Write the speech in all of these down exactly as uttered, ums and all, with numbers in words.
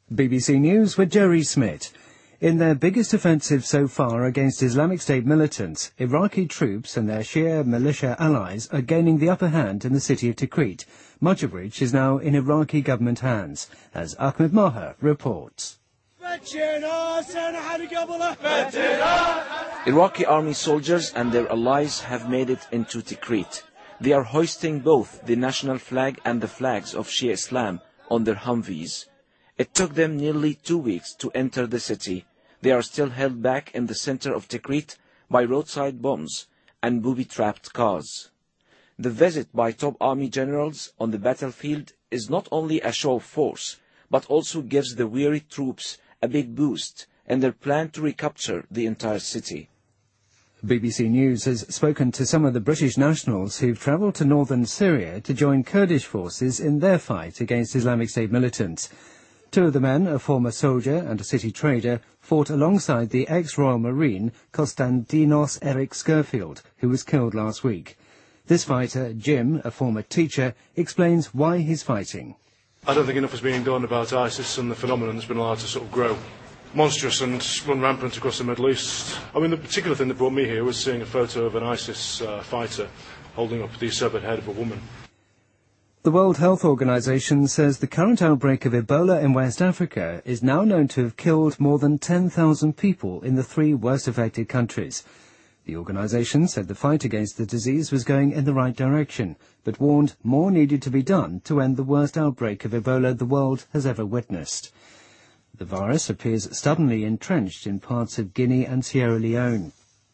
B B C News with Jerry Smith. In their biggest offensive so far against Islamic State militants, Iraqi troops and their Shia militia allies are gaining the upper hand in the city of Tikrit, much of which is now in Iraqi government hands, as Ahmed Maher reports. Iraqi army soldiers and their allies have made it into Tikrit. They are hoisting both the national flag and the flags of Shia Islam on their Humvees. It took them nearly two weeks to enter the city. They are still held back in the center of Tikrit by roadside bombs and booby-trapped cars. The visit by top army generals on the battlefield is not only a show of force, but also gives the weary troops a big boost in their plan to recapture the entire city. B B C News has spoken to some of the British nationals who've travelled to northern Syria to join Kurdish forces in their fight against Islamic State militants. Two of the men, a former soldier and a city trader, fought alongside the ex-Royal Marine Konstantinos Eric Skirfield, who was killed last week. This fighter, Jim, a former teacher, explains why he's fighting. I don't think enough is being done about ISIS and the phenomenon that's been allowed to sort of grow monstrous and run rampant across the Middle East. I mean, the particular thing that brought me here was seeing a photo of an ISIS uh, fighter holding up the severed head of a woman. The World Health Organization says the current outbreak of Ebola in West Africa is now known to have killed more than ten thousand people in the three worst affected countries. The organization said the fight against the disease was going in the right direction, but warned more needed to be done to end the worst outbreak of Ebola the world has ever witnessed. The virus appears stubbornly entrenched in parts of Guinea and Sierra Leone.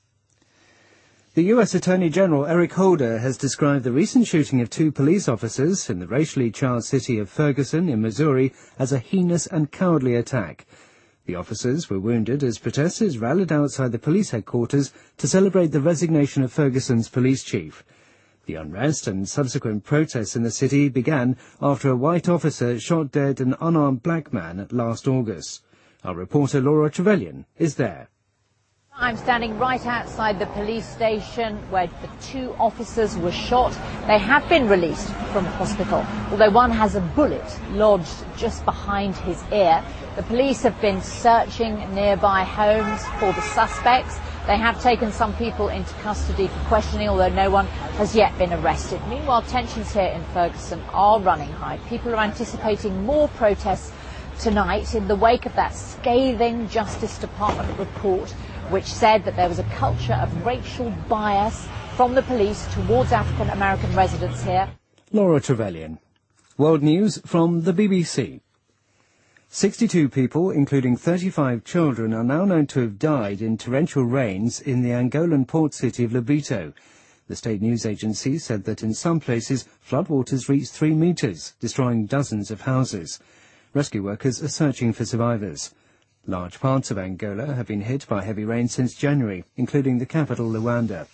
The U S Attorney General Eric Holder has described the recent shooting of two police officers in the racially charged city of Ferguson in Missouri as a heinous and cowardly attack. The officers were wounded as protesters rallied outside the police headquarters to celebrate the resignation of Ferguson's police chief. The unrest and subsequent protests in the city began after a white officer shot dead an unarmed black man last August. Our reporter Laura Trevelyan is there. I'm standing right outside the police station where the two officers were shot. They have been released from hospital, although one has a bullet lodged just behind his ear. The police have been searching nearby homes for the suspects. They have taken some people into custody for questioning, although no one has yet been arrested. Meanwhile, tensions here in Ferguson are running high. People are anticipating more protests tonight in the wake of that scathing Justice Department report, which said that there was a culture of racial bias from the police towards African American residents here. Laura Trevelyan. World News from the B B C. sixty-two people, including thirty-five children, are now known to have died in torrential rains in the Angolan port city of Lobito. The state news agency said that in some places floodwaters reached three metres, destroying dozens of houses. Rescue workers are searching for survivors. Large parts of Angola have been hit by heavy rain since January, including the capital, Luanda.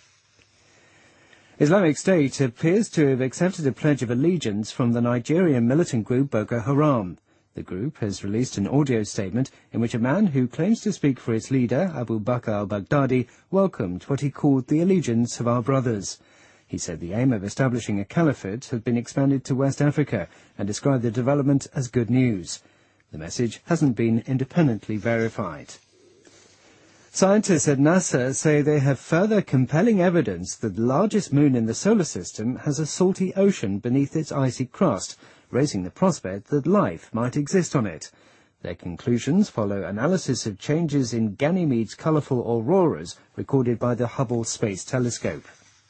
Islamic State appears to have accepted a pledge of allegiance from the Nigerian militant group Boko Haram. The group has released an audio statement in which a man who claims to speak for its leader, Abu Bakr al-Baghdadi, welcomed what he called the allegiance of our brothers. He said the aim of establishing a caliphate had been expanded to West Africa and described the development as good news. The message hasn't been independently verified. Scientists at NASA say they have further compelling evidence that the largest moon in the solar system has a salty ocean beneath its icy crust, raising the prospect that life might exist on it. Their conclusions follow analysis of changes in Ganymede's colourful auroras recorded by the Hubble Space Telescope.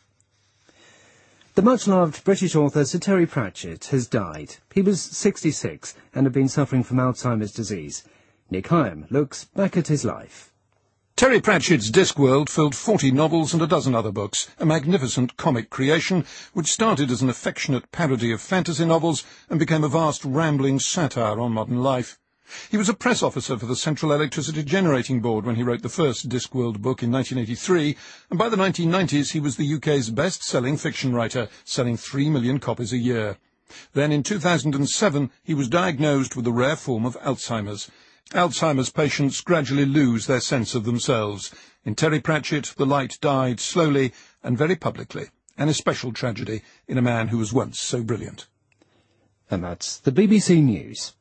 The much-loved British author Sir Terry Pratchett has died. He was sixty-six and had been suffering from Alzheimer's disease. Nick Hyam looks back at his life. Terry Pratchett's Discworld filled forty novels and a dozen other books, a magnificent comic creation which started as an affectionate parody of fantasy novels and became a vast rambling satire on modern life. He was a press officer for the Central Electricity Generating Board when he wrote the first Discworld book in nineteen eighty-three, and by the nineteen nineties he was the U K's best-selling fiction writer, selling three million copies a year. Then in two thousand seven he was diagnosed with a rare form of Alzheimer's. Alzheimer's patients gradually lose their sense of themselves. In Terry Pratchett, the light died slowly and very publicly, an especial tragedy in a man who was once so brilliant. And that's the B B C News.